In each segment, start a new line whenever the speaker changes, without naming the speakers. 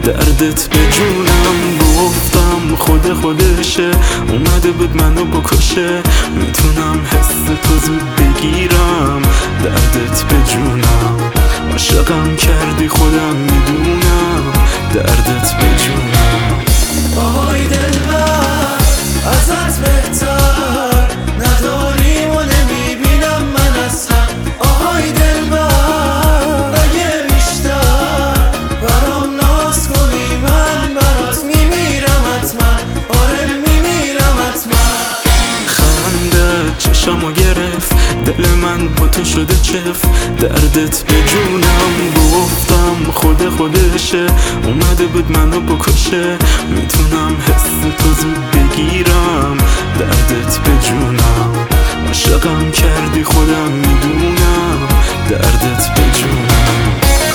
دردت به جونم. گفتم خودشه، اومده بود منو بکشه. میتونم حس تو زود بگیرم، دردت به جونم. عاشقم کردی خودم میدونم، دردت به جونم.
آهای دلبر ازت بهتر نداریم و نمیبینم من اصلا. آهای دلبر اگه بیشتر برام ناز کنی من برات میمیرم حتما. آره میمیرم حتما.
خنده چشمو گرفت، دل من با تو شده چف. دردت به جونم. گفتم خودشه، اومده بود منو بکشه. میتونم حس تو زود بگیرم، دردت به جونم. عاشقم کردی خودم میدونم، دردت به جونم.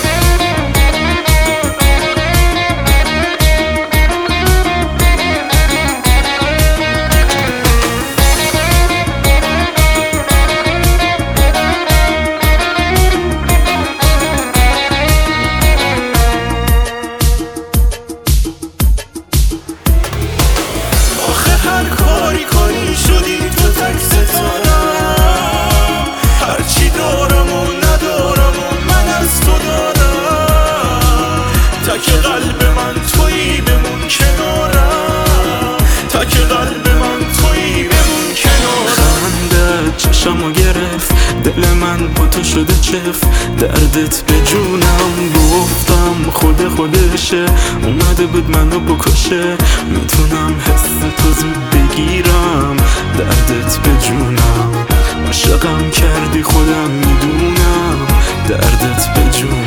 هر کاری کنی شدی تو تک ستارم. هرچی دارم و ندارم و من از تو دارم. تک قلب من تویی بمون کنارم. تک قلب من تویی بمون کنارم.
خنده چشمو گرفت، دل من با تو شده چف. دردت به جونم. گفتم خودشه، اومده بود منو بکشه. میتونم حس تو زود بگیرم، دردت به جونم. عاشقم کردی خودم میدونم، دردت به جونم.